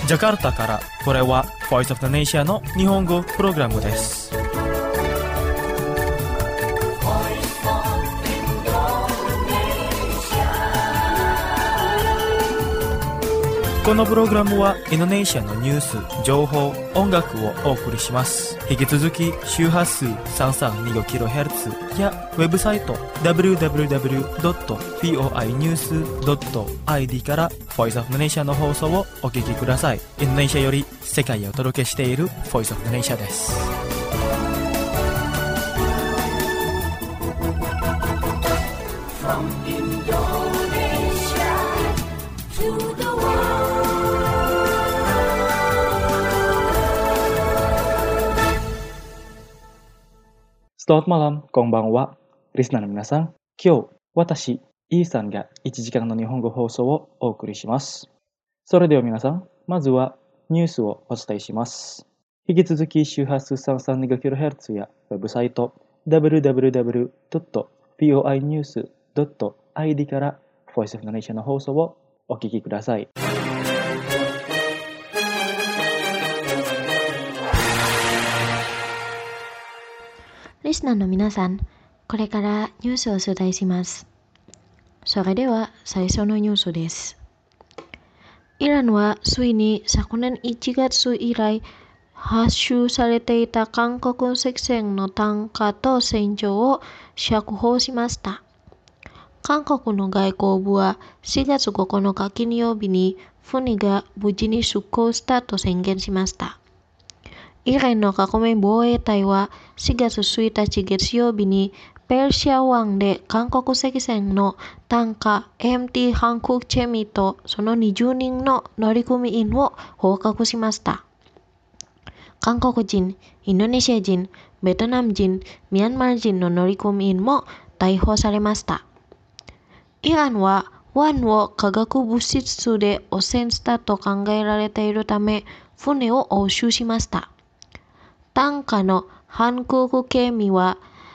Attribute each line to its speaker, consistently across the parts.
Speaker 1: ジャカルタから、これは Voice of the Nation の日本語プログラムです。このプログラムはインドネシアのニュース、情報、音楽をお送りします。引き続き周波数 332kHz やウェブサイト www.voinews.id から Voice of the Nation の放送をお聞きください。インドネシアより世界へお届けしている Voice of the Nation です。Selamat malam, konbanwa, listener の皆さん。今日、私、イーさんが1時間の日本語放送をお送りします。それでは皆さん、まずはニュースをお伝えします。引き続き周波数 332kHz やウェブサイト www.voinews.id から Voice of the Nation の放送をお聞きください。
Speaker 2: リスナーの皆さん、これからニュースをお伝えします。それでは最初のニュースです。イランはついに昨年1月以来発収されていた韓国石船の単価と船長を釈放しました。韓国の外交部は4月9日金曜日に船が無事に出港したと宣言しました。イランの革命防衛隊は4月1日月曜日にペルシア湾で韓国石船の単価 MT ハンクチェミとその20人の乗組員を捕獲しました。韓国人、インドネシア人、ベトナム人、ミャンマー人の乗組員も逮捕されました。イランは湾を化学物質で汚染したと考えられているため、船を押収しました。単価のハンククケミは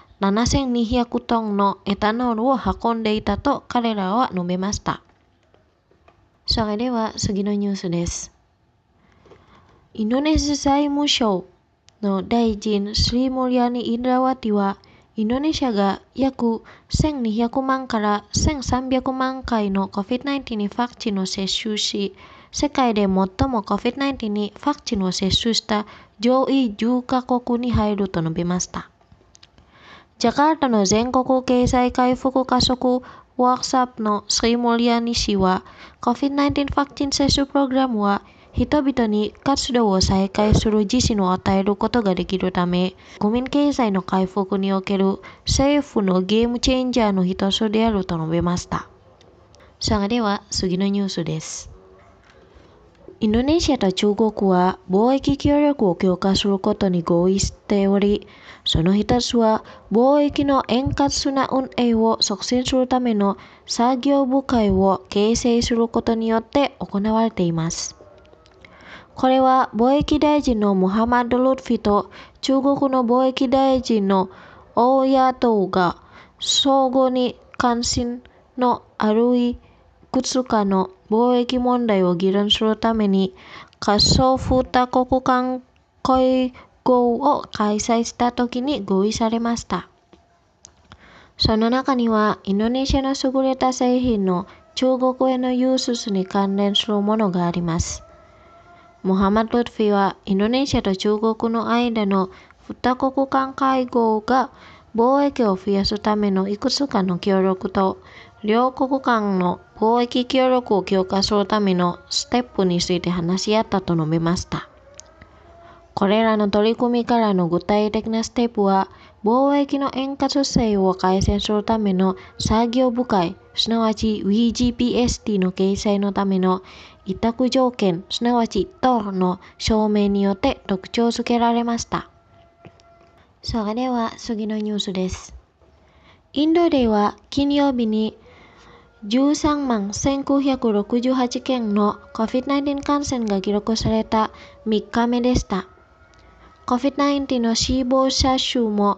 Speaker 2: 7200トンのエタノールを運んでいたと彼らは述べました。それでは次のニュースです。インドネシア財務省の大臣スリムリャニ・インドラワティはインドネシアが約1200万から1300万回の COVID-19 にワクチンを接種し、世界で最も COVID-19 にワクチンを接種した上位10カ国に入ると述べました。ジャカルタの全国経済回復加速ワークショップのスリムリャニ氏は、COVID-19 ワクチン接種プログラムは人々に活動を再開する自信を与えることができるため、国民経済の回復における政府のゲームチェンジャーの一つであると述べました。それでは次のニュースです。インドネシアと中国は貿易協力を強化することに合意しており、その一つは貿易の円滑な運営を促進するための作業部会を形成することによって行われています。これは貿易大臣のムハマド・ルトフィと中国の貿易大臣のオウ・ヤトウが相互に関心のあるいくつかの貿易問題を議論するために仮想2国間会合を開催したときに合意されました。その中にはインドネシアの優れた製品の中国への輸出に関連するものがあります。ムハマド・ルトフィはインドネシアと中国の間の2国間会合が貿易を増やすためのいくつかの協力と両国間の貿易協力を強化するためのステップについて話し合ったと述べました。これらの取り組みからの具体的なステップは、貿易の円滑性を改善するための作業部会、すなわち VGPST の掲載のための委託条件、すなわち TOR の証明によって特徴づけられました。それでは次のニュースです。インドでは金曜日に13万1968件の COVID-19 感染が記録された3日目でした。COVID-19 の死亡者数も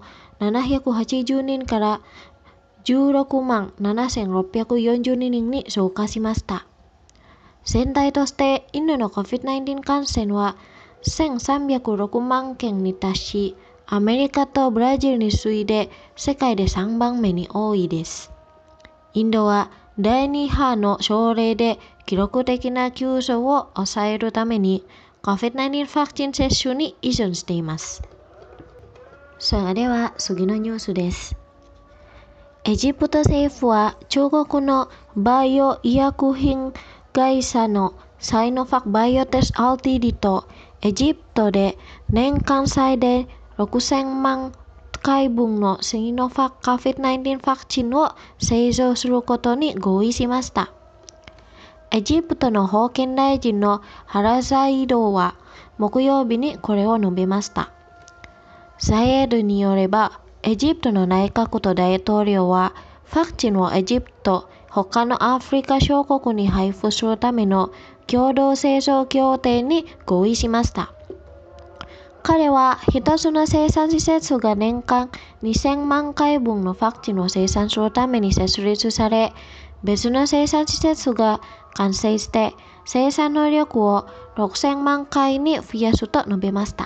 Speaker 2: 780人から16万7642人に増加しました。 全体としてインドの COVID-19 感染は1306万件に達し、アメリカとブラジルに次いで世界で3番目に多いです。インドは第2波の症例で記録的な急増を抑えるために COVID-19 ワクチン接種に依存しています。それでは次のニュースです。エジプト政府は中国のバイオ医薬品会社のサイノファクバイオテス Ltd とエジプトで年間最大6000万回分のシノファク COVID-19 ワクチンを製造することに合意しました。エジプトの保健大臣のハラザイドは木曜日にこれを述べました。ザイエドによれば、エジプトの内閣と大統領はワクチンをエジプト、他のアフリカ諸国に配布するための共同製造協定に合意しました。彼は一つの生産施設が年間2000万回分のワクチンを生産するために設立され、別の生産施設が完成して生産能力を6000万回に増やすと述べました。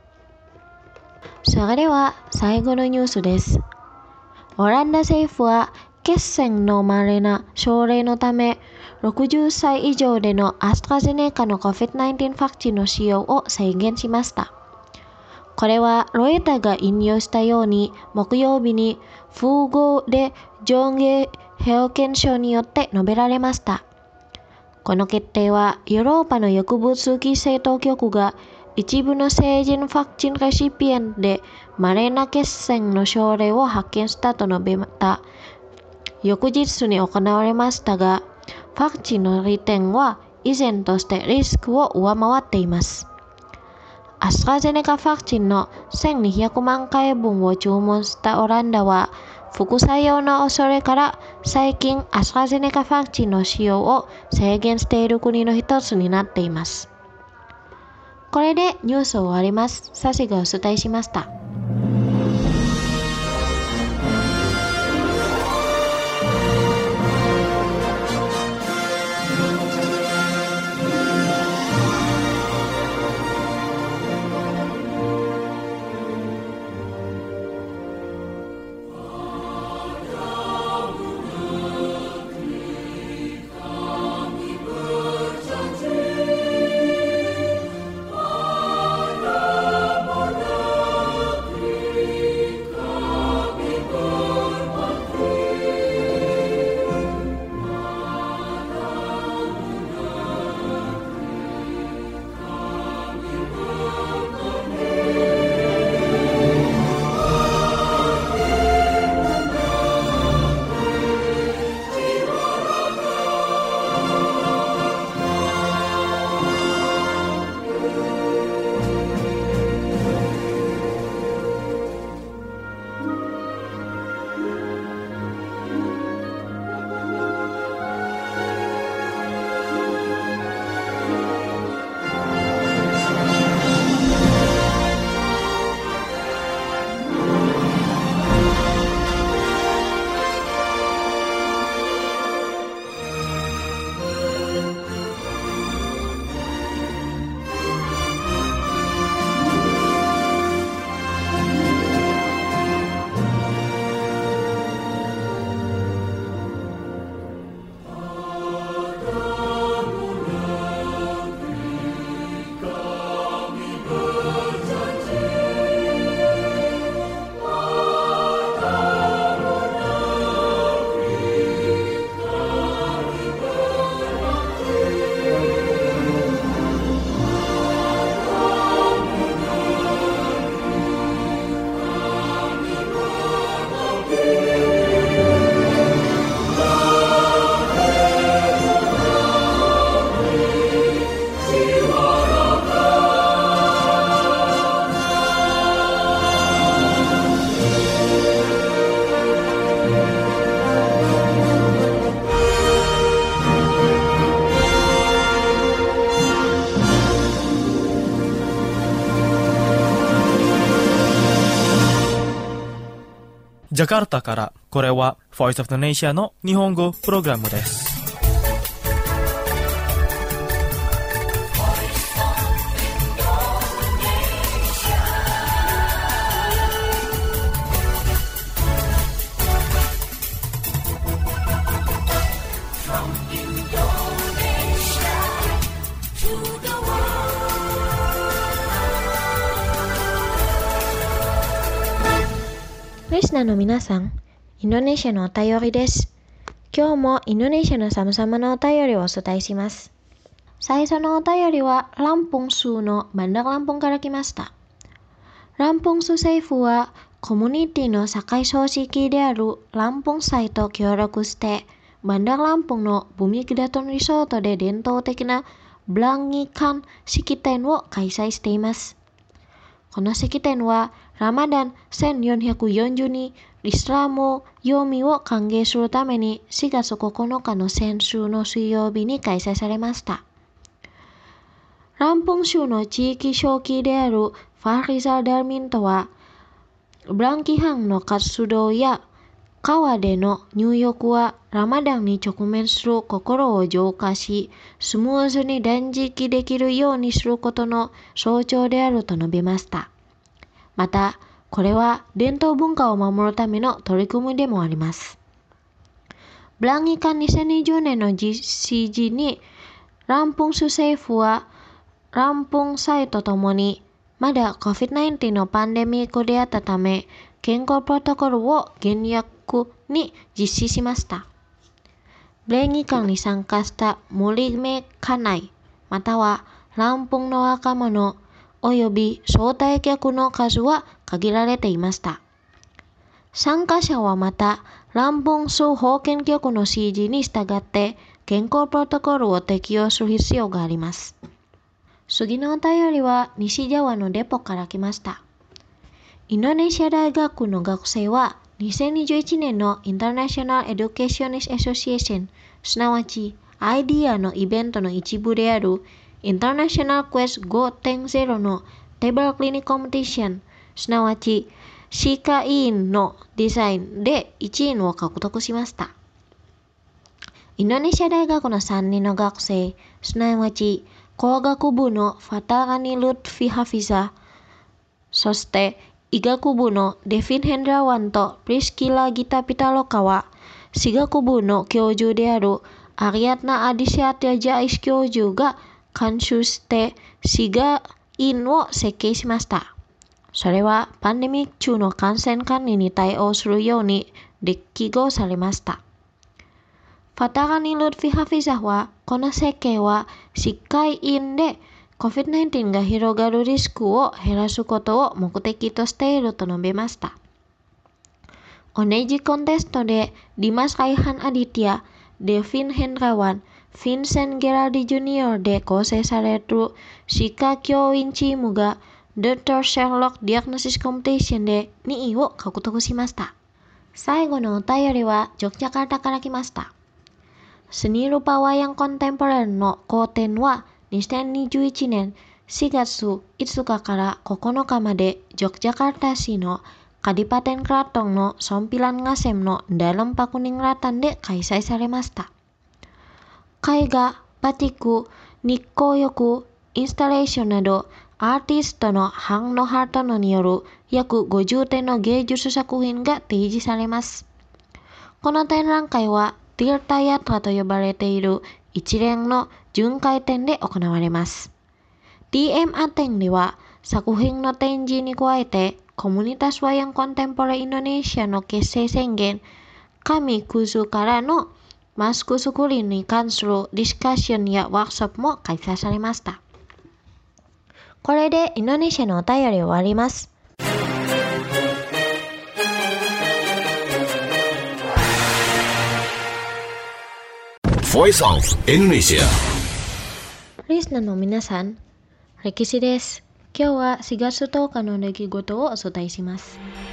Speaker 2: それでは最後のニュースです。オランダ政府は血栓の稀な症例のため、60歳以上でのアストラゼネカの COVID-19 ワクチンの使用を制限しました。これはロイターが引用したように、木曜日に複合で上下保健省によって述べられました。この決定はヨーロッパの薬物規制当局が一部の成人ワクチンレシピエントで稀な血栓の症例を発見したと述べた翌日に行われましたが、ワクチンの利点は依然としてリスクを上回っています。アストラゼネカワクチンの1200万回分を注文したオランダは、副作用の恐れから最近アストラゼネカワクチンの使用を制限している国の一つになっています。これでニュースを終わります。サシがお伝えしました。
Speaker 1: ジャカルタからこれは Voice of the Nation の日本語プログラムです。
Speaker 2: リスナーの皆さん、インドネシアのお便りです。今日もインドネシアの様々なお便りをお伝えします。最初のお便りはランプン州のバンダーランプンから来ました。ランプン州政府はコミュニティの社会組織であるランプン祭と協力してバンダーランプンのブミキダトンリゾートで伝統的なブランギカン式典を開催しています。この式典はラマダン1442イスラム読みを歓迎するために4月9日の先週の水曜日に開催されました。ランプン州の地域書記であるファリザ・ダルミントは、ブランキハンの活動や川での入浴はラマダンに直面する心を浄化し、スムーズに断食できるようにすることの象徴であると述べました。また、これは伝統文化を守るための取り組みでもあります。ブランギカン2020年の実施時に、ランプン州政府はランプン祭とともに、まだ COVID-19 のパンデミックであったため、健康プロトコルを厳格に実施しました。ブレギカンに参加したモリメ家内、またはランプンの若者、および招待客の数は限られていました。参加者はまた、ランプン州保健局の指示に従って健康プロトコルを適用する必要があります。次のお便りは西ジャワのデポから来ました。インドネシア大学の学生は2021年のインターナショナルエデュケーショニストアソシエーション、すなわちアイディアのイベントの一部であるインターナショナルクエスト 5.0 のテーブルクリニックコンペティション、すなわち歯科医院のデザインで1位を獲得しました。インドネシア大学の3人の学生、すなわち工学部のファタガニ・ルッフィ・ハフィザ、そして医学部のデフィン・ヘンラワンとプリスキラ・ギタ・ピタロカは、歯学部の教授であるアリアトナ・アディシアティア・ジャイス教授が監修して歯科院を設計しました。それはパンデミック中の感染管理に対応するように適合されました。ファタガニ・ルッフィ・ハフィザは、この設計は歯科医院で COVID-19 が広がるリスクを減らすことを目的としていると述べました。同じコンテストでディマス・ライハン・アディティア、デフィン・ヘンラワン、フィンセン・ゲラディ・ジュニアで構成される歯科教員チームがドクター・シャーロック・ディアグノシス・コンペティションで2位を獲得しました。最後のお便りはジョクジャカルタから来ました。Seni rupa wayang kontemporer の公展は2021年4月5日から9日までジョクジャカルタ市のカディパテンクラトンのソンピランガセムのダランパクニンラタンで開催されました。絵画、バティック、日光浴、インスタレーションなどアーティストのハンノ・ハートノによる約50点の芸術作品が提示されます。この展覧会はティルタヤトラと呼ばれている一連の巡回展で行われます。DM ア展では作品の展示に加えてコミュニタスワヤンコンテンポラインドネシアの結成宣言、神クズからのマスク作りに関するディスカッションやワークショップも開催されました。これでインドネシアのお便り終わります。
Speaker 3: Voice of Indonesia。
Speaker 2: リスナーの皆さん、歴史です。今日は4月10日の出来事をお伝えします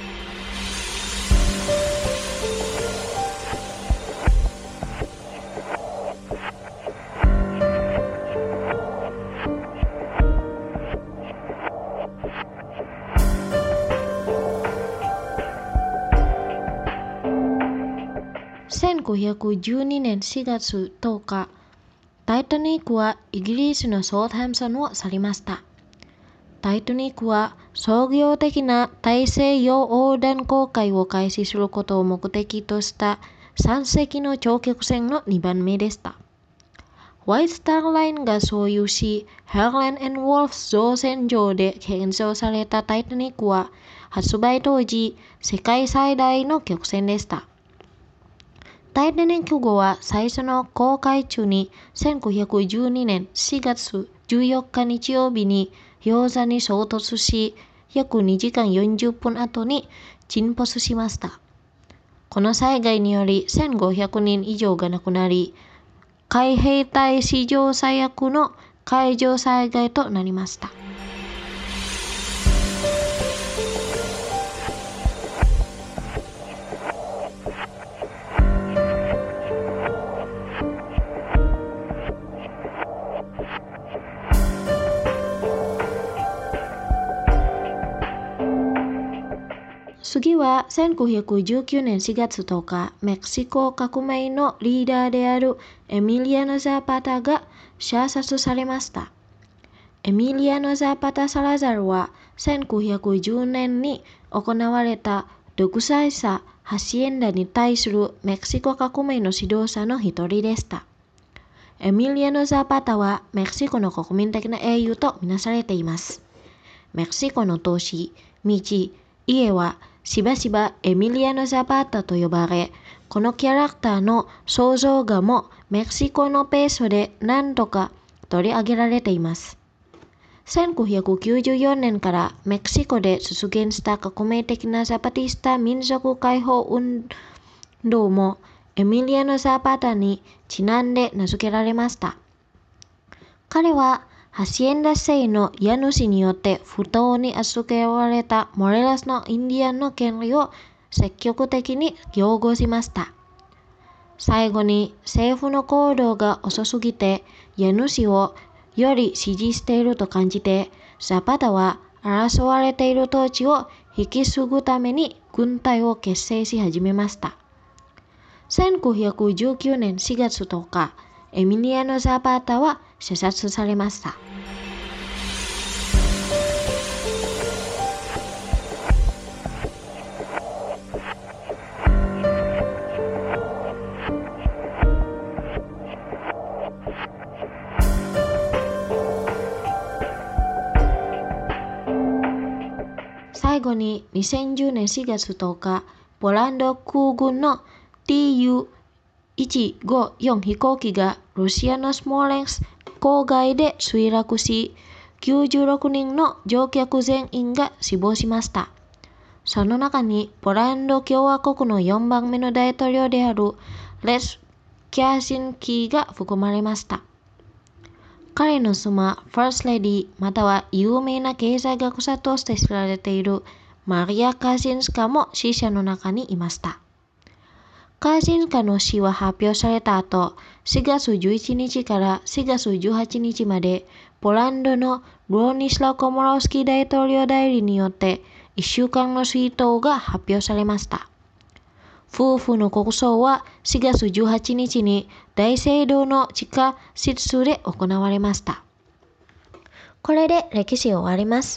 Speaker 2: 。1912年4月10日、タイタニックはイギリスのソーサムソンを去りました。タイタニックは商業的な大西洋横断航海を開始することを目的とした3隻の長距離船の2番目でした。ホワイトスターラインが所有し、ヘーレン&ウォルフ造船所で建造されたタイタニックは、 発売当時世界最大の曲線でした。タイタニック号は最初の公開中に1912年4月14日日曜日に氷山に衝突し、約2時間40分後に沈没しました。この災害により1500人以上が亡くなり、海兵隊史上最悪の海上災害となりました。次は1919年4月10日、メキシコ革命のリーダーであるエミリアノ・ザパタが射殺されました。エミリアノ・ザパタ・サラザルは1910年に行われた独裁者ハシエンダに対するメキシコ革命の指導者の一人でした。エミリアノ・ザパタはメキシコの国民的な英雄とみなされています。メキシコの都市、道、家はしばしばエミリアノ・ザパタと呼ばれ、このキャラクターの肖像画もメキシコのペースで何度か取り上げられています。1994年からメキシコで出現した革命的なザパティスタ民族解放運動もエミリアノ・ザパタにちなんで名付けられました。彼はハシエンダ制の家主によって不当に預けられたモレラスのインディアンの権利を積極的に擁護しました。最後に政府の行動が遅すぎて家主をより支持していると感じて、ザパタは争われている統治を引き継ぐために軍隊を結成し始めました。1919年4月10日、エミリアノ・ザパタは射殺されました。最後に2010年4月10日、ポランド空軍の Tu-154 飛行機がロシアのスモーレンス郊外で墜落し、96人の乗客全員が死亡しました。その中にポランド共和国の4番目の大統領であるレス・キャーシンキーが含まれました。彼の妻、ファーストレディまたは有名な経済学者として知られているマリア・カーシンスカも死者の中にいました。カーシンスカの死は発表された後、4月11日から4月18日まで、ポランドのブロニスラ・コモロフスキー大統領代理によって1週間の追悼が発表されました。夫婦の国葬は4月18日に大聖堂の地下室で行われました。これで歴史を終わります。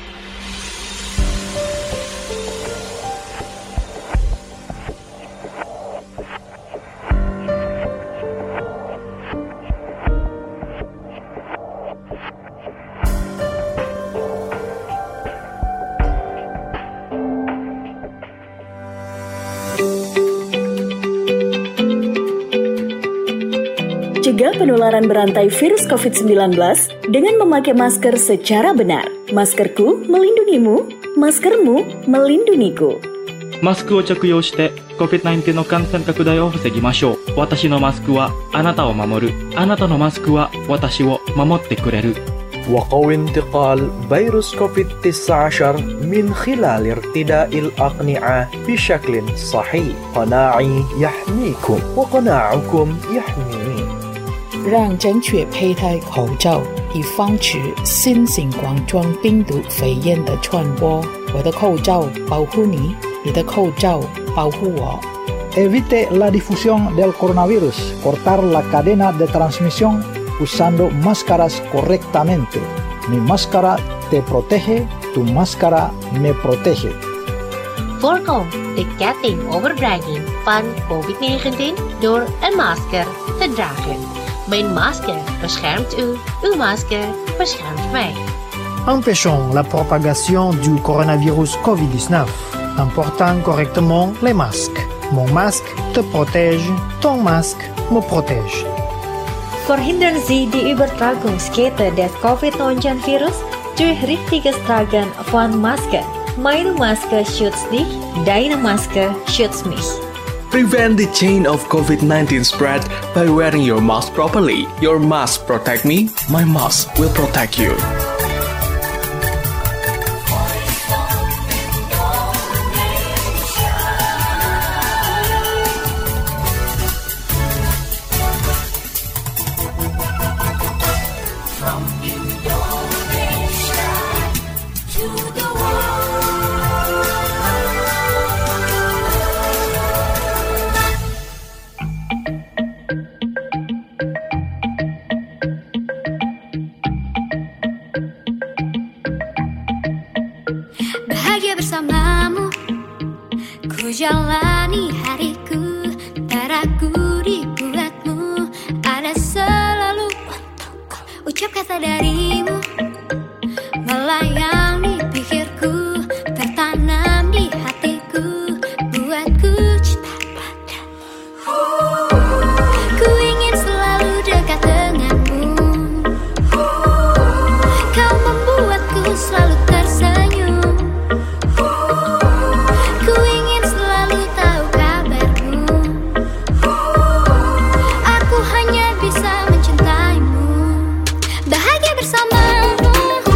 Speaker 4: Cegah penularan berantai virus COVID-19 dengan memakai masker secara benar. Maskerku melindungimu, maskermu melindungiku.
Speaker 1: マスクを着用して COVID-19 の感染拡大を防ぎましょう。私のマスクはあなたを守る。あなたのマスクは私を守ってくれる。
Speaker 5: وقوي انتقال فيروس كوفيد-19 من خلال ارتداء الأقنعة بشكل صحيح. قناعي يحميكم وقناعكم يحميني.
Speaker 6: 让正确佩戴口罩，以防止新型冠状病毒肺炎的传播。我的口罩保护你，你的口罩保护我。
Speaker 7: Evite la difusión del coronavirus. Cortar la cadena de transmisión usando máscaras correctamente. Mi máscara te protege, tu máscara me protege.
Speaker 8: Voorkom de ketting overbrenging van COVID-19 door een masker te dragen. Mijn masker beschermt u, uw masker beschermt mij.
Speaker 7: empêchons la propagation du coronavirus Covid-19 en portant correctement les masques. Mon masque te protège, ton masque me protège.
Speaker 9: Verhindern Sie die Übertragungskette des Covid-19-Virus durch richtiges Tragen von Masken. Meine Maske schützt dich, deine Maske schützt mich.
Speaker 10: Prevent the chain of COVID-19 spread by wearing your mask properly. Your mask protect me, my mask will protect you.
Speaker 11: Bahagia bersamamu, ku jalani hariku, tak ragu dibuatmu, ada selalu untukku. Ucap kata darimu, melayang di pikirku, tertanam di hatiku, buatku cinta padamu. Ku ingin selalu dekat denganmu, kau membuatku selalu tersenyum. Ku ingin selalu tahu kabarmu, aku hanya bisa mencintaimu. Bahagia bersamamu,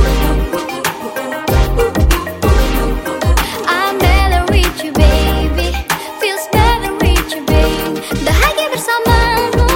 Speaker 11: I'm better with you baby, feels better with you baby. Bahagia bersamamu,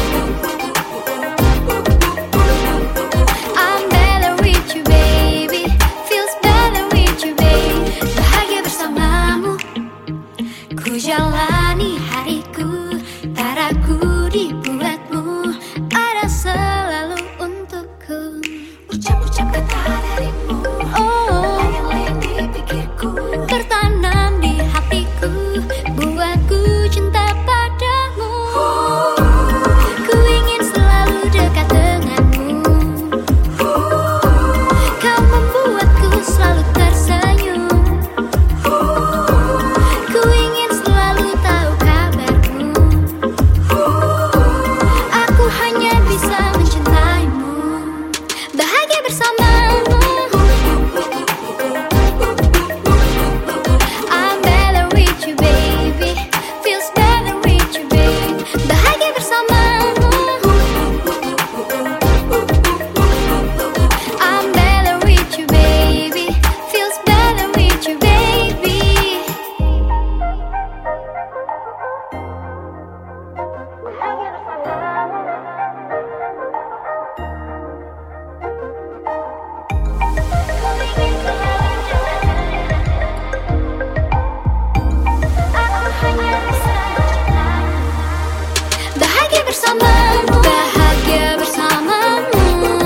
Speaker 11: I'm better with you baby, feels better with you baby. Bahagia bersamamu, ku jalani hariku, tak ragu dibuatmu, ada selalu untukku. Ucap-ucap kata darimu, layang-layang di pikirku, tertanam di hatiku, buatku cinta padamu. Ku ingin selalu dekat denganmu, kau membuatku selalu tersenyum. Ku ingin selalu tahu kabarmu, aku hanya bisa mencintaimu. Bahagia bersamamu, I'm better with you baby, feels better with you baby. Bahagia bersamamu, I'm better with you baby, feels better with you baby. Bahagia bersamamu, bahagia bersamamu,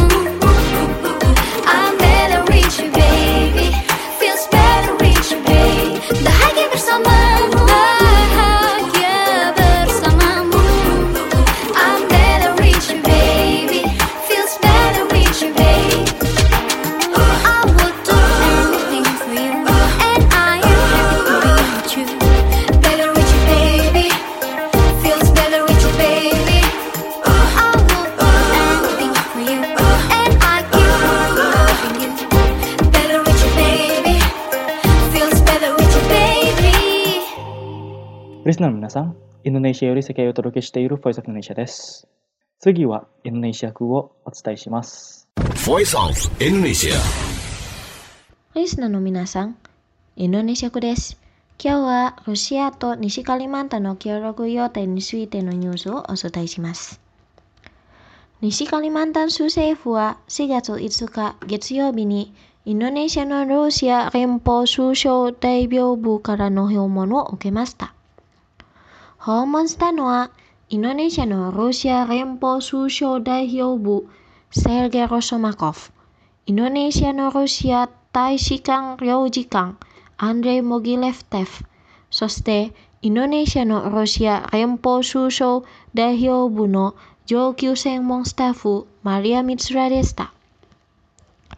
Speaker 11: I'm better with you baby, feels better with you baby. Bahagia bersamamu, bahagia bersamamu, I'm better with you baby, feels better with you baby. I would do anything for you, and I am happy with you. Better with you baby, feels better with you baby. I will do anything for you, and I keep loving you. Better with you baby, feels better with you baby.
Speaker 1: リスナーの皆さん、インドネシアより世界をお届けしている Voice of Indonesia です。次はインドネシア風をお伝えします。
Speaker 3: Voice of Indonesia.
Speaker 2: リスナーの皆さん、インドネシア語です。今日はロシアと西カリマンタの協力予定についてのニュースをお伝えします。西カリマンタン州政府は4月5日月曜日にインドネシアのロシア連邦首相代表部からの訪問を受けました。訪問したのはインドネシアのロシア連邦首相代表部セルゲイ・ロソマコフ、インドネシアのロシア大使館領事官アンドレイ・モギレフテフ、そしてインドネシアのロシア連邦首相代表部の上級専門スタッフマリア・ミツラでした。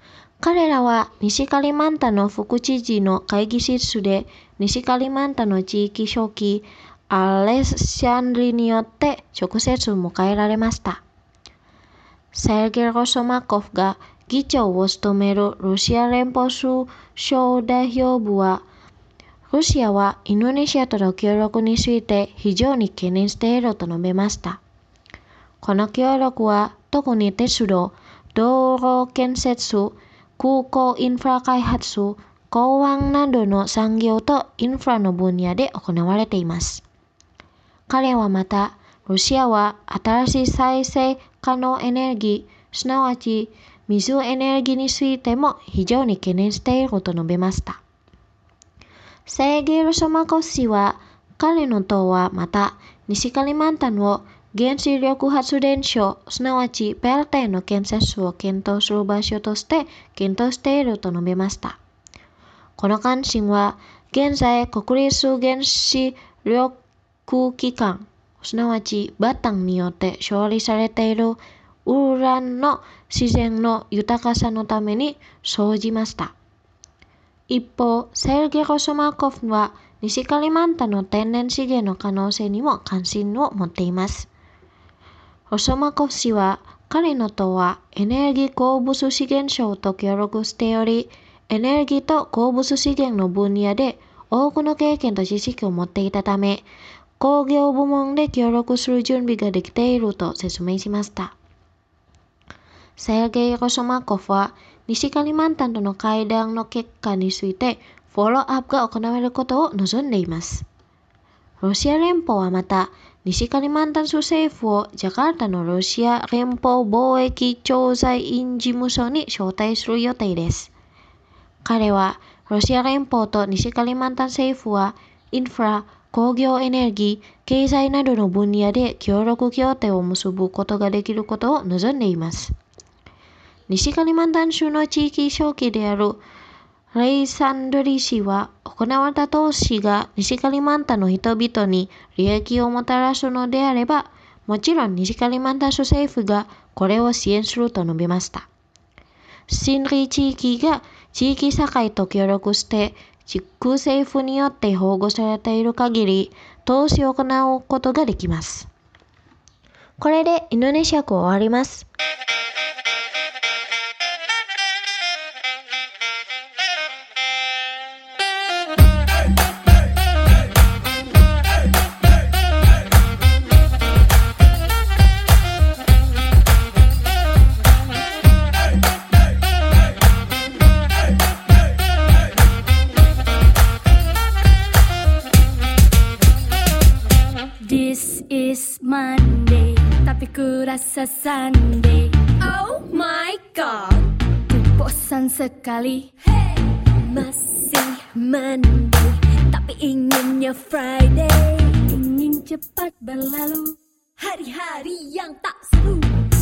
Speaker 2: 彼らは西カリマンタの副知事の会議室で西カリマンタの地域書記アレッシャンドリによって直接迎えられました。セルゲイ・ロソマコフが議長を務めるロシア連邦首相代表部は、ロシアはインドネシアとの協力について非常に懸念していると述べました。この協力は特に鉄道、道路建設、空港インフラ開発、港湾などの産業とインフラの分野で行われています。彼はまた、ロシアは新しい再生可能エネルギー、すなわち水エネルギーについても非常に懸念していると述べました。セルゲイ・ロソマコフ氏は、彼の党はまた、西カリマンタンを原子力発電所、すなわちペルテの建設を検討する場所として検討していると述べました。この関心は、現在国立原子力機関、すなわちバタンによって処理されているウランの自然の豊かさのために生じました。一方、セルゲイ・ロソマコフは西カリマンタの天然資源の可能性にも関心を持っています。ロソマコフ氏は、彼の党はエネルギー鉱物資源省と協力しており、エネルギーと鉱物資源の分野で多くの経験と知識を持っていたため、工業部門で協力する準備ができていると説明しました。セルゲイ・ロソマコフは、西カリマンタンとの会談の結果についてフォローアップが行われることを望んでいます。ロシア連邦はまた、西カリマンタン州政府をジャカルタのロシア連邦貿易調査員事務所に招待する予定です。彼は、ロシア連邦と西カリマンタン政府は、インフラ、工業エネルギー、経済などの分野で協力協定を結ぶことができることを望んでいます。西カリマンタン州の地域書記であるレイサンドリ氏は、行われた投資が西カリマンタンの人々に利益をもたらすのであれば、もちろん西カリマンタン州政府がこれを支援すると述べました。シンリ地域が地域社会と協力して地区政府によって保護されている限り、投資を行うことができます。これでインドネシア語終わります。
Speaker 11: Monday, tapi ku rasa Sunday. Oh my God, ku bosan sekali. Hey, masih Monday, tapi inginnya Friday. Ingin cepat berlalu hari-hari yang tak seru.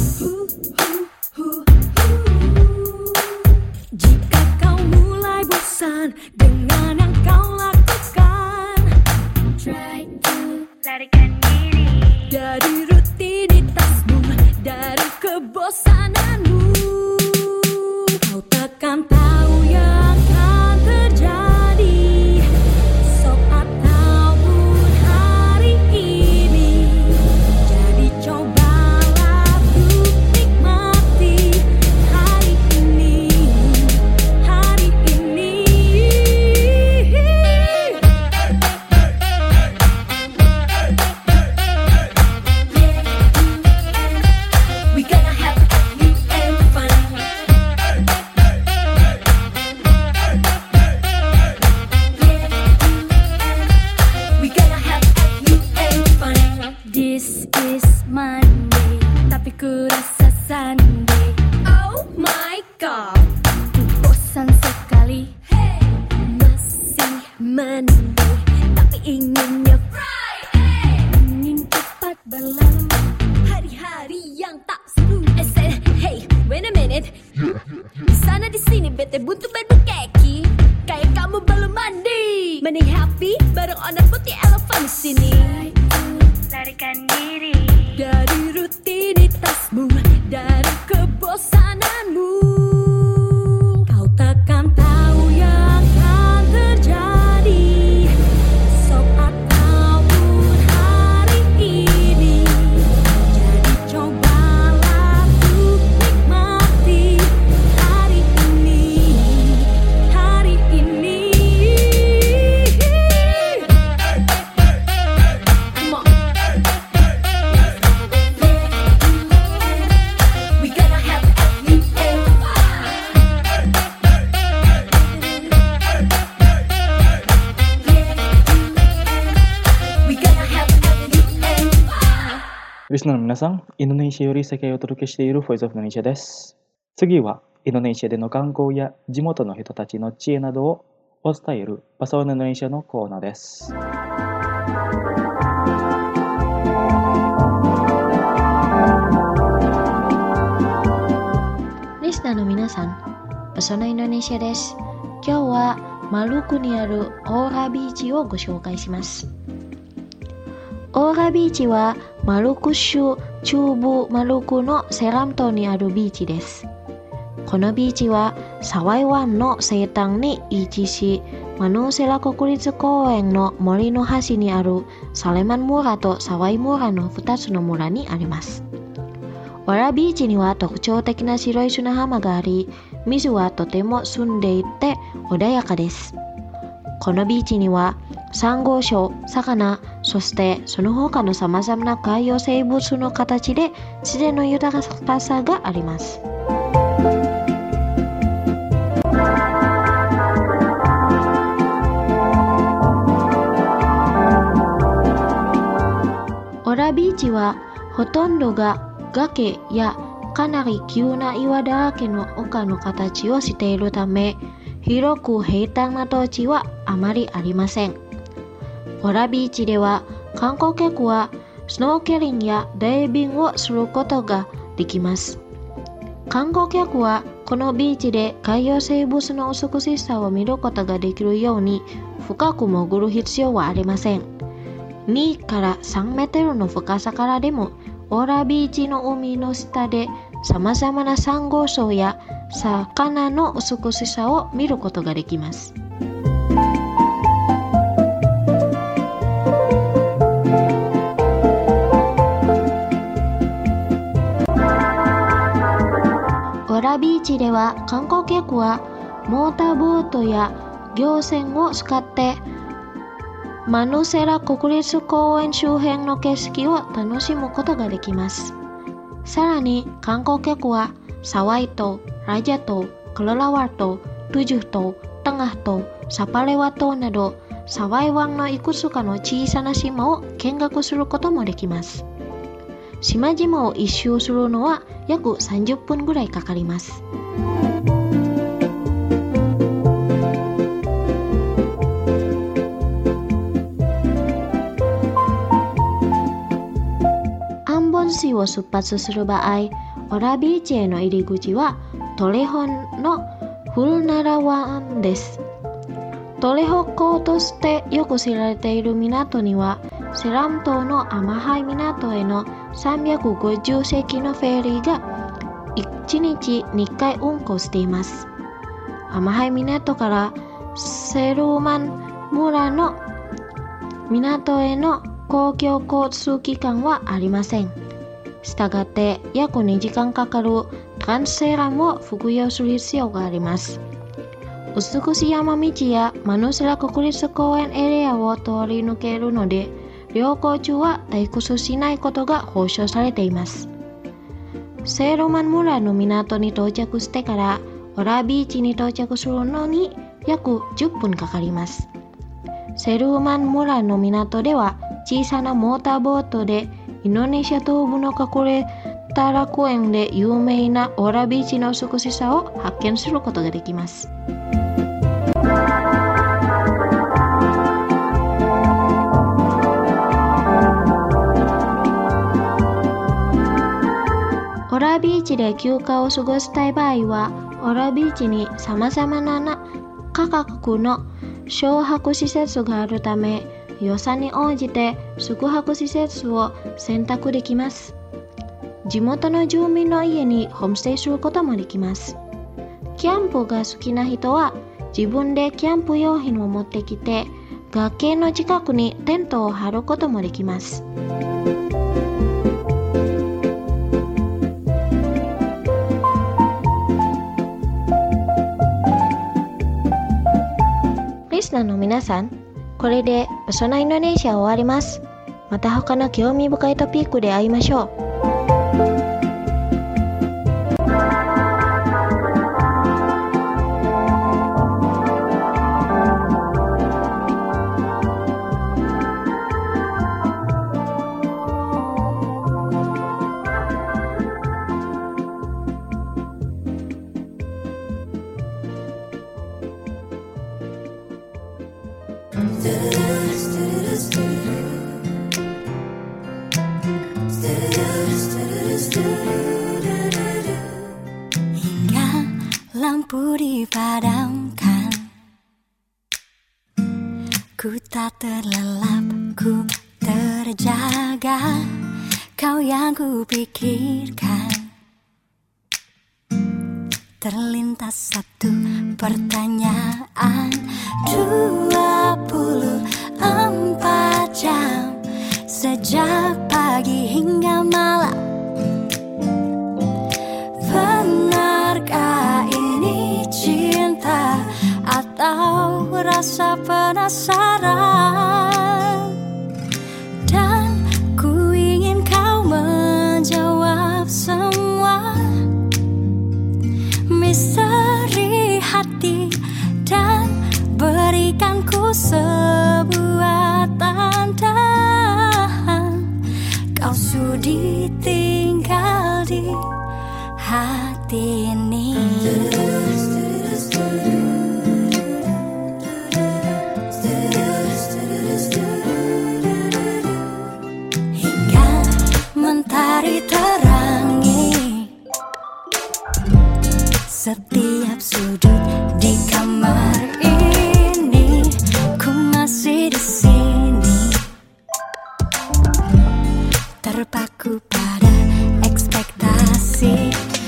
Speaker 11: Jika kau mulai bosan dengan yang kau lakukan, try to larikan dari rutinitasmu, dari kebosananmu. Kau takkan tahu yang akan terjadi esok ataupun hari ini. Jadi cobalah untuk nikmati hari ini, hari ini. Monday, tapi ku rasa Sunday. Oh my God, ku bosan sekali. Hey, masih Monday, tapi inginnya Friday. Ingin cepat berlalu hari-hari yang tak seru. I said, hey, wait a minute. Di sana di sini bete buntu badu keki. Kayak kamu belum mandi. Mending happy bareng owner putih elephant di sini. Larikan diri dari rutinitasmu, dari kebosananmu. Kau
Speaker 1: リスナーの皆さん、インドネシアより世界をお届けしているボイスオブインドネシアです。次は、インドネシアでの観光や地元の人たちの知恵などをお伝えするパサワンインドネシアのコーナーです。
Speaker 2: リスナーの皆さん、パサワンインドネシアです。今日はマルクにあるオーラビーチをご紹介します。オーラビーチはマルク州中部マルクのセラム島にあるビーチです。このビーチはサワイ湾の西端に位置し、マヌーセラ国立公園の森の端にあるサレマン村とサワイ村の2つの村にあります。オーラビーチには特徴的な白い砂浜があり、水はとても澄んでいて穏やかです。このビーチにはサンゴ礁、魚、そしてその他のさまざまな海洋生物の形で自然の豊かさがあります。オーラビーチはほとんどが崖やかなり急な岩だらけの丘の形をしているため、広く平坦な土地はあまりありません。オーラビーチでは観光客はスノーケリングやダイビングをすることができます。観光客はこのビーチで海洋生物の美しさを見ることができるように深く潜る必要はありません。2から3メートルの深さからでもオーラビーチの海の下でさまざまなサンゴ礁や魚の美しさを見ることができます。オーラビーチでは観光客はモーターボートや漁船を使ってマヌセラ国立公園周辺の景色を楽しむことができます。さらに観光客はサワイ島、ラジャ島、クララワ島、トゥジュ島、タンガ島、サパレワ島などサワイ湾のいくつかの小さな島を見学することもできます。島々を一周するのは約30分ぐらいかかります。アンボン市を出発する場合、オラビーチへの入り口はトレホンのフルナラ湾です。トレホ港としてよく知られている港にはセラム島のアマハイ港への350隻のフェリーが1日2回運航しています。アマハイ港からセルマン村の港への公共交通機関はありません。したがって約2時間かかるトランスセラムを服用する必要があります。美しい山道やマヌセラ国立公園エリアを通り抜けるので、旅行中は退屈しないことが保証されています。セールマン村の港に到着してからオーラビーチに到着するのに約10分かかります。セルマン村の港では小さなモーターボートでインドネシア東部の隠れた楽園で有名なオーラビーチの美しさを発見することができます。オーラビーチで休暇を過ごしたい場合は、オーラビーチに様々な価格の宿泊施設があるため、予算に応じて宿泊施設を選択できます。地元の住民の家にホームステイすることもできます。キャンプが好きな人は自分でキャンプ用品を持ってきて、崖の近くにテントを張ることもできます。リスナーの皆さん、これでパソナインドネシア終わります。また他の興味深いトピックで会いましょう。
Speaker 11: Hingga lampu dipadamkan, ku tak terlelap, ku terjaga. Kau yang ku pikirkan. Terlintas satu pertanyaan, 24 jam sejak pagi hingga malam. Benarkah ini cinta atau rasa penasaran? Dan ku ingin kau menjawab semua misteri hati dan berikan ku sebuah tanda kau sudi tinggal di hati ini. Hingga mentari terangi setiap sudut di kamar ini, ku masih di sini, terpaku pada ekspektasi.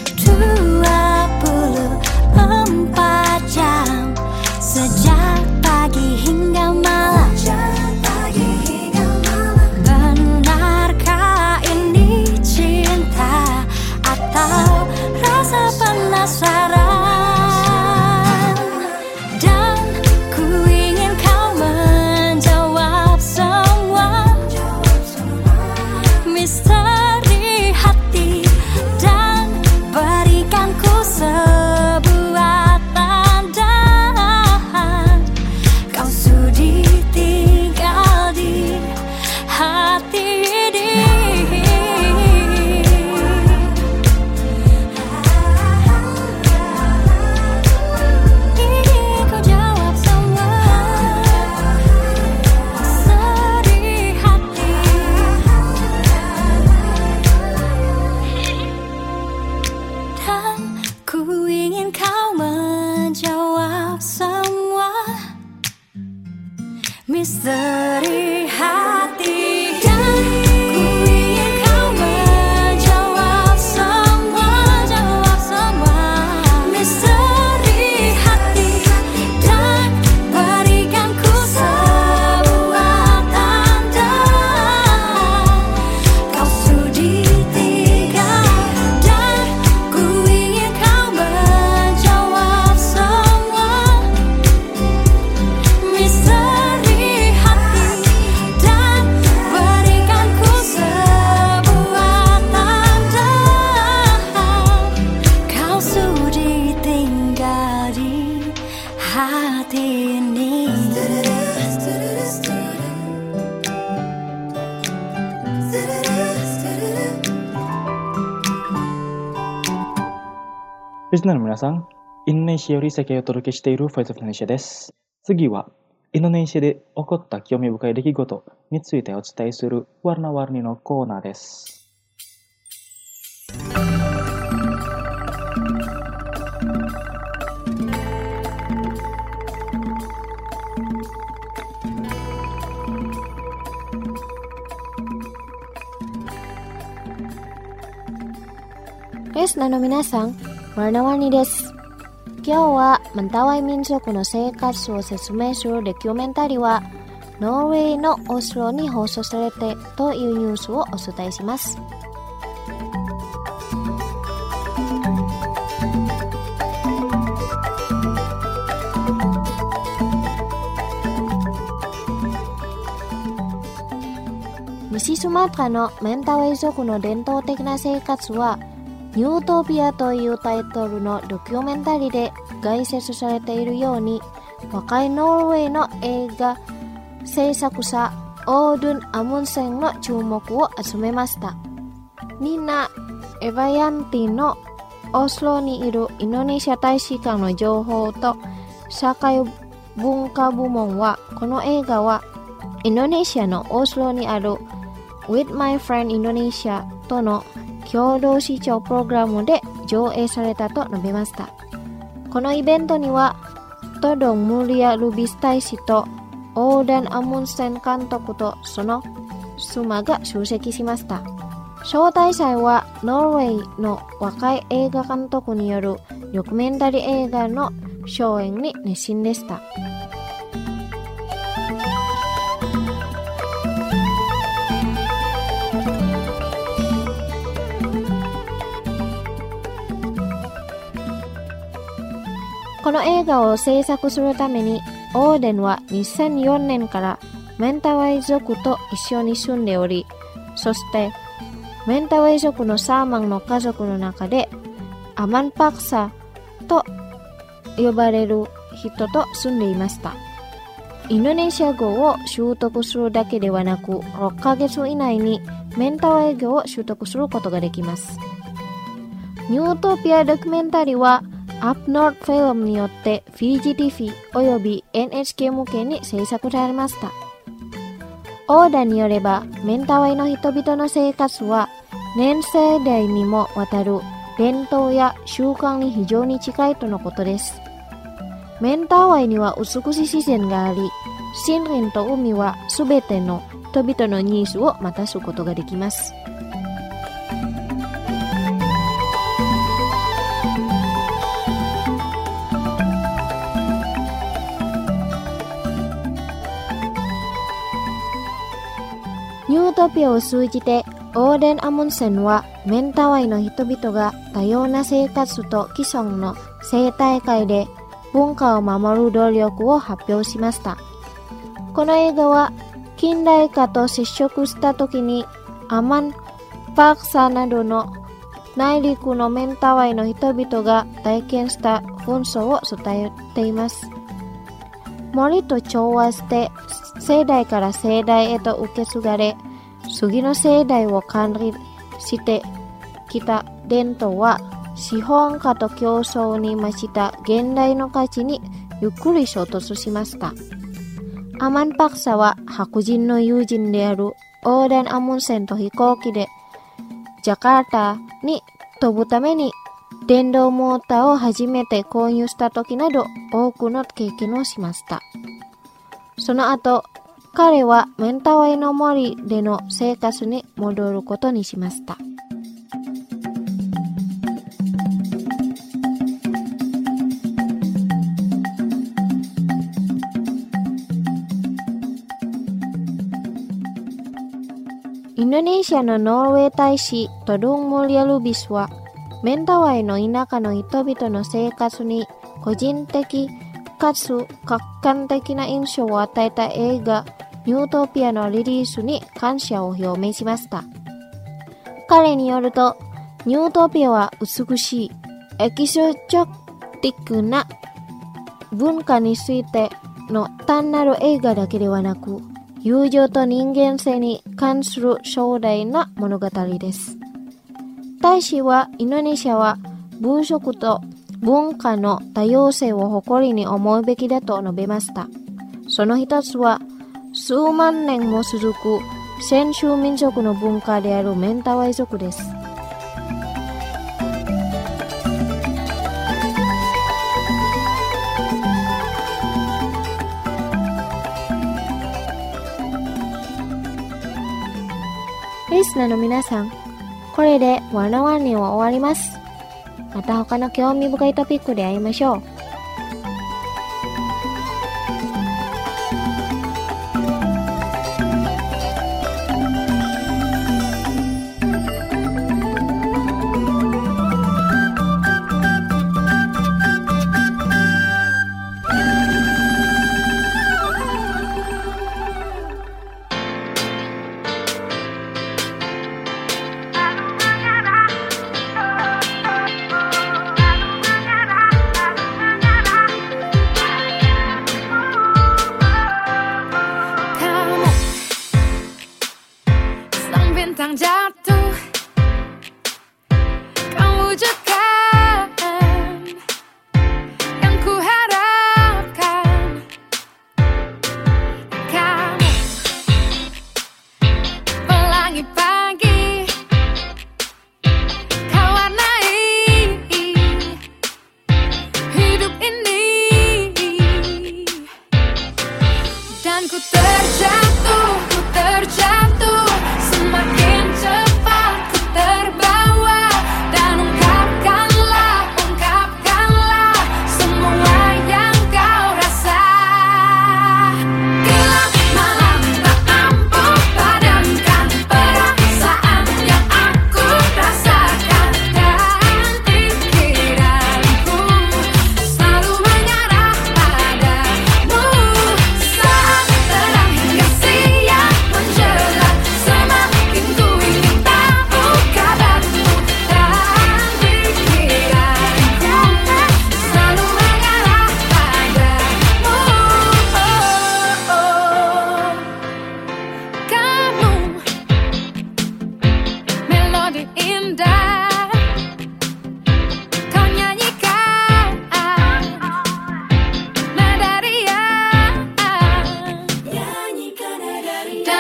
Speaker 11: 24 jam sejak pagi hingga malam. Benarkah ini cinta atau rasa penasaran? Dan ku ingin kau menjawab semua misteri hati dan berikan ku sebuah tanda kau sudi tinggal di hati ini. Ingin ku jawab semua misteri hati. Dan ku ingin kau menjawab semua misteri hati. Dan ku ingin kau menjawab semua misteri hati dan berikan ku sebuah tanda kau sudi tinggal. Dan ku ingin kau menjawab semua misteri hati dan berikan ku sebuah tanda kau sudi tinggal di hati ini.
Speaker 1: Listener の皆さん、インドネシアより先をお届けしているフォイスオブインドネシアです。次は、インドネシアで起こった興味深い出来事についてお伝えするwarna-warniのコーナーです。
Speaker 2: リスナーの皆さん、warna-warniです。今日はマンタワイ民族の生活を説明するドキュメンタリーはノルウェーのオスロに放送されてというニュースをお伝えします。西スマトラのメンタワイ族の伝統的な生活はニュートピアというタイトルのドキュメンタリーで概説されているように、若いノルウェーの映画制作者オードゥン・アムンセンの注目を集めました。ニナ・エヴァヤンティのオスロにいるインドネシア大使館の情報と社会文化部門はこの映画はインドネシアのオスロにある With My Friend Indonesia との共同視聴プログラムで上映されたと述べました。このイベントにはトドン・ムリア・ルビス大使とオーダン・アムンセン監督とその妻が出席しました。招待者はノルウェーの若い映画監督によるドキュメンタリー映画の上映に熱心でした。この映画を制作するためにオーデンは2004年からメンタワイ族と一緒に住んでおり、そしてメンタワイ族のサーマンの家族の中でアマンパクサと呼ばれる人と住んでいました。インドネシア語を習得するだけではなく、6ヶ月以内にメンタワイ語を習得することができます。ニュートピアドキュメンタリーはアップノートフィルムによってフィジティフィおよび NHK 向けに制作されました。オーダによれば、メンタワイの人々の生活は年世代にもわたる伝統や習慣に非常に近いとのことです。メンタワイには美しい自然があり、森林と海はすべての人々のニーズを満たすことができます。ニュートピアを通じてオーデン・アムンセンはメンタワイの人々が多様な生活と既存の生態界で文化を守る努力を発表しました。この映画は近代化と接触した時にアマン・パクサなどの内陸のメンタワイの人々が体験した紛争を伝えています。森と調和して世代から世代へと受け継がれ、次の世代を管理してきた伝統は資本家と競争に増した現代の価値にゆっくり衝突しました。アマンパクサは白人の友人であるオーダン・アムンセンと飛行機でジャカルタに飛ぶために電動モーターを初めて購入した時など多くの経験をしました。その後、彼はメンタワイの森での生活に戻ることにしました。インドネシアのノルウェー大使トドン・ムリア・ルビスはメンタワイの田舎の人々の生活に個人的かつ客観的な印象を与えた映画ニュートピアのリリースに感謝を表明しました。彼によると、ニュートピアは美しい、エキゾチョティックな文化についての単なる映画だけではなく、友情と人間性に関する壮大な物語です。大使はインドネシアは文色と文化の多様性を誇りに思うべきだと述べました。その一つは数万年も続く先住民族の文化であるメンタワイ族です。リスナーの皆さん、これで101を終わります。また他の興味深いトピックで会いましょう。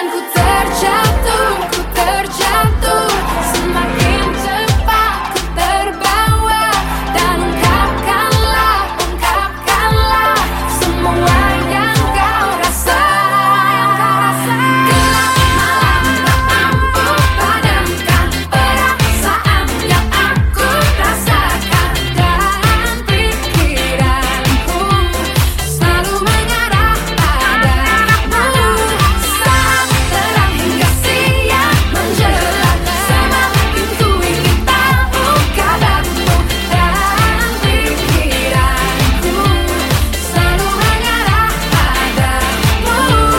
Speaker 11: Dan ku terjatuh, semakin cepat ku terbawa. Dan ungkapkanlah semua yang kau rasa. Gelap malam tak mampu padamkan perasaan yang aku rasakan. Dan pikiranku selalu mengarah padamu. Saat terang hingga siang menjelang, semakin ku ingin tahu kabarmu. Dan pikiranku selalu mengarah padamu.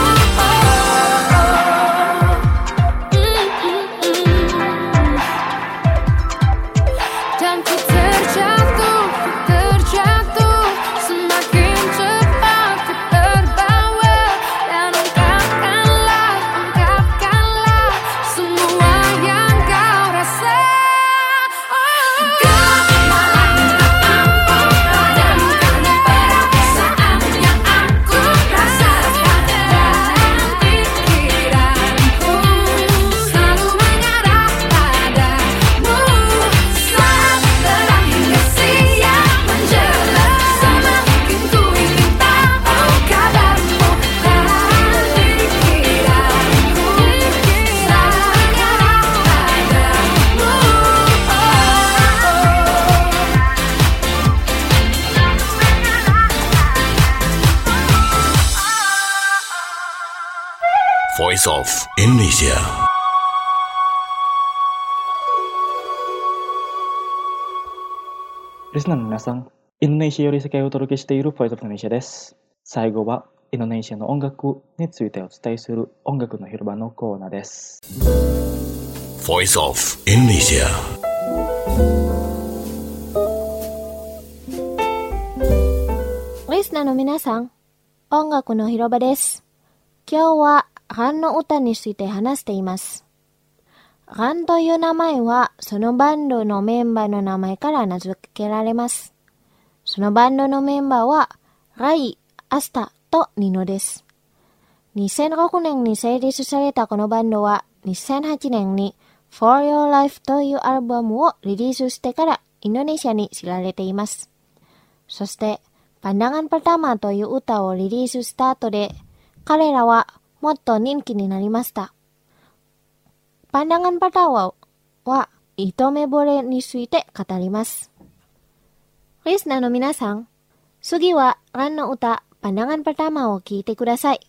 Speaker 11: Dan ku terjatuh, semakin cepat ku terbawa. Dan ungkapkanlah semua yang kau rasa. Gelap malam tak mampu padamkan perasaan yang aku rasakan. Dan pikiranku selalu mengarah padamu. Saat terang hingga siang menjelang, semakin ku ingin tahu kabarmu. Dan pikiranku selalu mengarah padamu.
Speaker 3: Voice of Indonesia.
Speaker 1: Listenerの皆さん、インドネシアより世界をお届けしている Voice of Indonesia です。最後はインドネシアの音楽についてお伝えする音楽の広場のコーナーです。
Speaker 3: Voice of Indonesia.
Speaker 2: リスナーの皆さん、音楽の広場です。今日はランの歌について話しています。ランという名前はそのバンドのメンバーの名前から名付けられます。そのバンドのメンバーはライ、アスタとニノです。2006年に成立されたこのバンドは2008年に For Your Life というアルバムをリリースしてからインドネシアに知られています。そしてPandangan Pertama という歌をリリースした後で彼らはもっと人気になりました。Pandangan Pertama は一目惚れについて語ります。リスナーの皆さん、次はランの歌Pandangan Pertamaを聴いてください。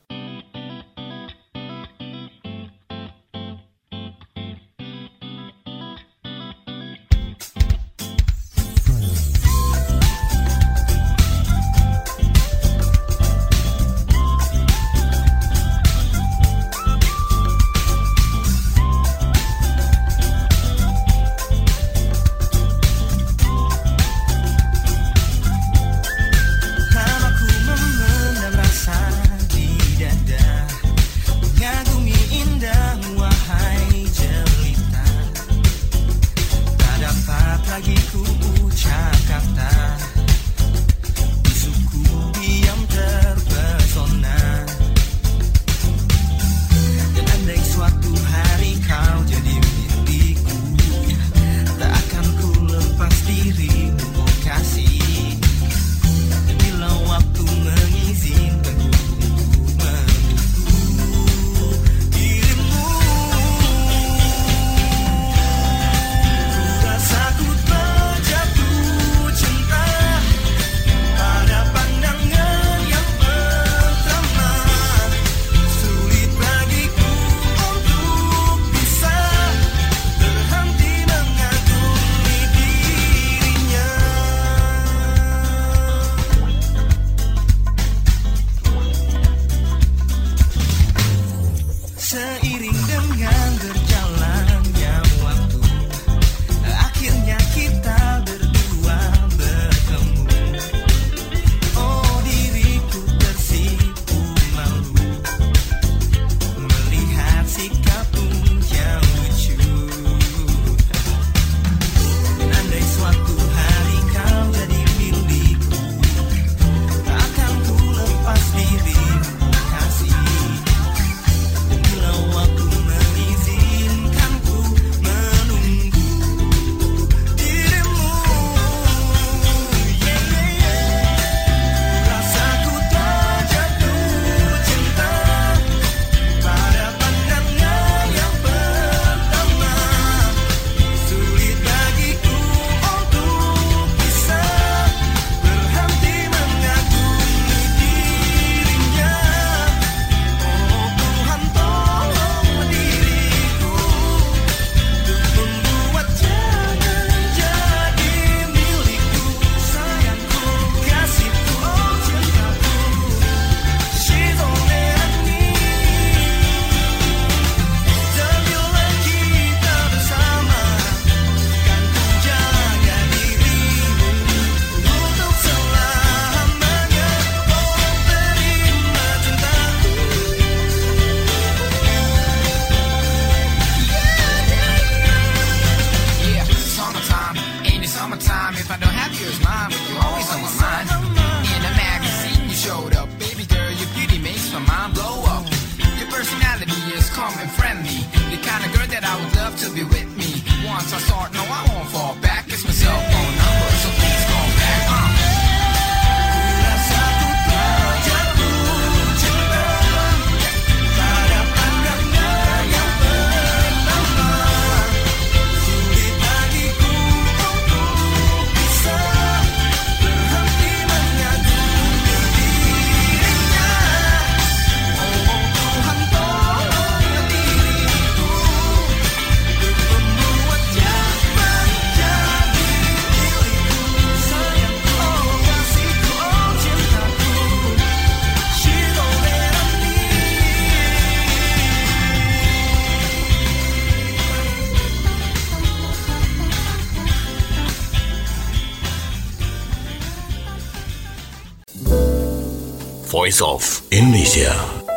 Speaker 3: Voice of Indonesia.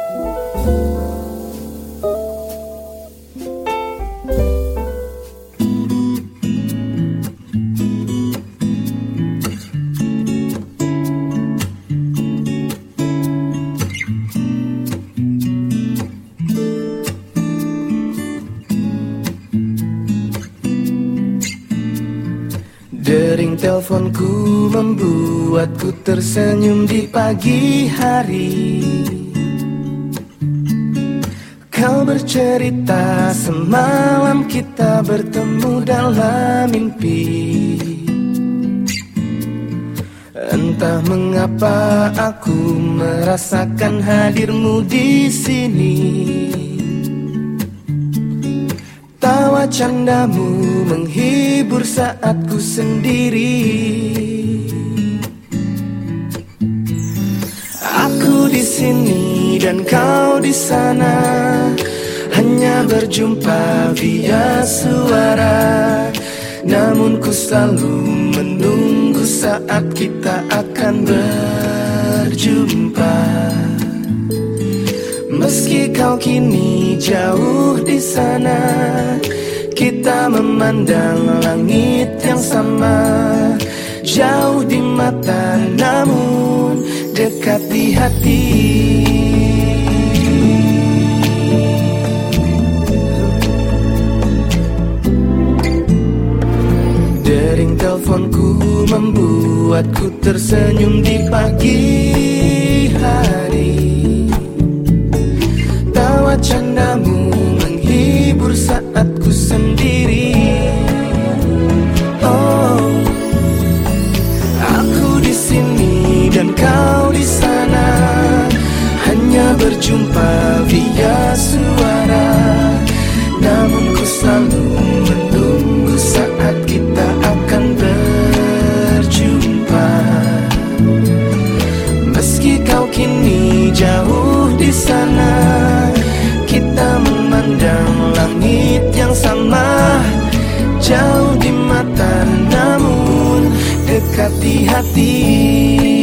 Speaker 12: Dering teleponku membuatku tersenyum di pagi hari. Kau bercerita semalam kita bertemu dalam mimpi. Entah mengapa aku merasakan hadirmu di sini. Tawa candamu menghibur saat ku sendiri. Aku di sini dan kau di sana, hanya berjumpa via suara. Namun ku selalu menunggu saat kita akan berjumpa. Meski kau kini jauh di sana, kita memandang langit yang sama. Jauh di mata namun dekat di hati. Dering teleponku membuatku tersenyum di pagi hari. Tawa candamu menghibur saat ku sendiri. Oh, aku di sini dan kau di sana, hanya berjumpa via suara. Namun ku selalu menunggu saat kita akan berjumpa. Meski kau kini jauh di sana, kita memandang langit yang sama. Jauh di mata namun dekat di hati.